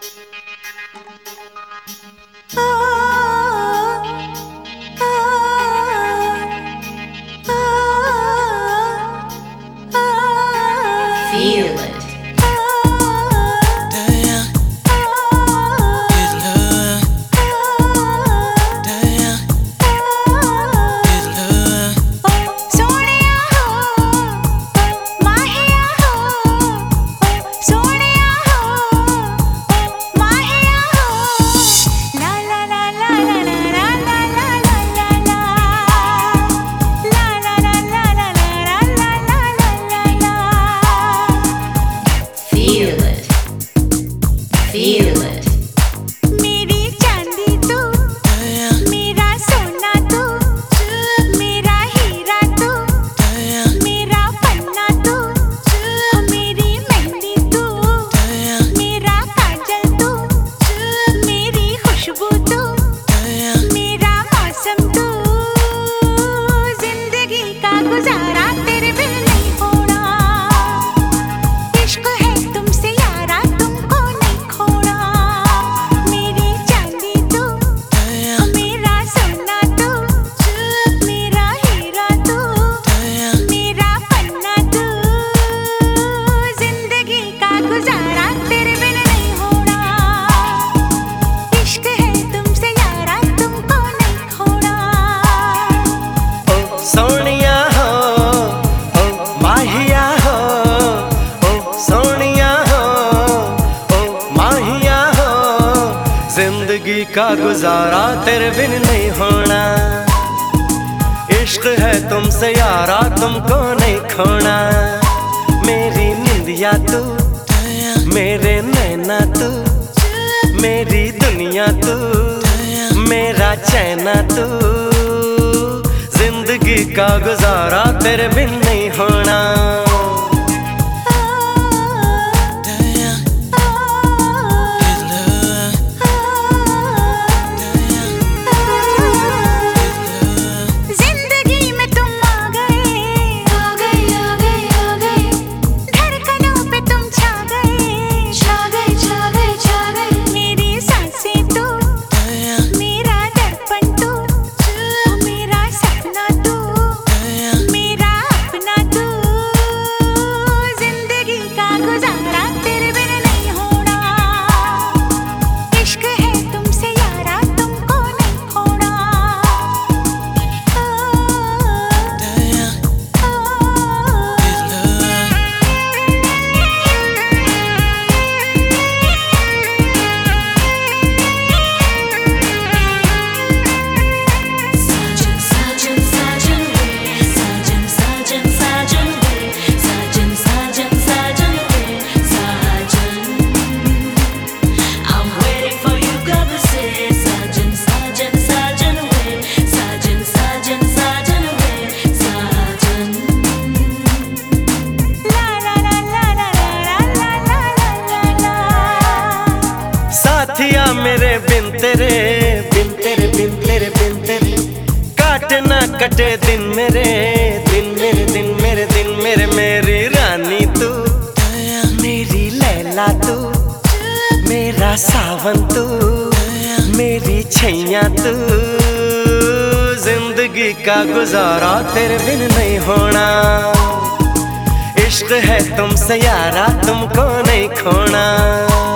Feel it. Feel it. मेरी चांदी तू, मेरा सोना तू, मेरा हीरा तू, मेरा पन्ना तू, मेरी मेहंदी तू, मेरा काजल तू, मेरी खुशबू तू, मेरा मौसम तू। जिंदगी का गुजारा तेरे बिन नहीं होना। इश्क है तुमसे यारा, तुमको नहीं खोना। मेरी चांदी तू, मेरा सोना तू, मेरा हीरा तू, मेरा पन्ना तू। जिंदगी का गुजारा तेरे बिन नहीं होना। इश्क है तुमसे यारा, तुमको नहीं खोना। ओ सोनिया हो, ओ माहिया हो, ओ सोनिया हो, ओ माहिया हो। जिंदगी का गुजारा तेरे बिन नहीं होना। इश्क है तुमसे यारा, तुमको नहीं खोना। मेरी निंदिया तू, मेरे नैना तू, मेरी दुनिया तू, मेरा चैना तू। जिंदगी का गुजारा तेरे बिन नहीं होना। जिंदगी में तुम आ गए, आ गए, आ गए, आ गए। धड़कनों पे तुम छा गए, छा गए, छा गए, छा गए। मेरी सांसें तू, मेरा दर्पण तू, मेरा सपना तू, मेरा अपना तू। जिंदगी का गुजारा तेरे बिन नहीं होना। इश्क है तुमसे यारा, तुमको नहीं खोना। Sajan, sajan, sajan we. Sajan, sajan, sajan we. Sajan, sajan, sajan we. Sajan. I'm waiting for you, God to say. Sajan, sajan, sajan we. Sajan, sajan, sajan we. Sajan. ला ला ला ला ला ला ला ला ला ला। साथिया मेरे बिन तेरे, बिन तेरे, बिन तेरे, बिन तेरे। काटे ना कटे दिन मेरे, दिन मेरे, दिन मेरे, दिन मेरे। मेरी रानी तू, मेरी लैला तू, मेरा सावन तू, मेरी छैया तू। जिंदगी का गुजारा तेरे बिन नहीं होना। इश्क है तुमसे यारा, तुमको नहीं खोना।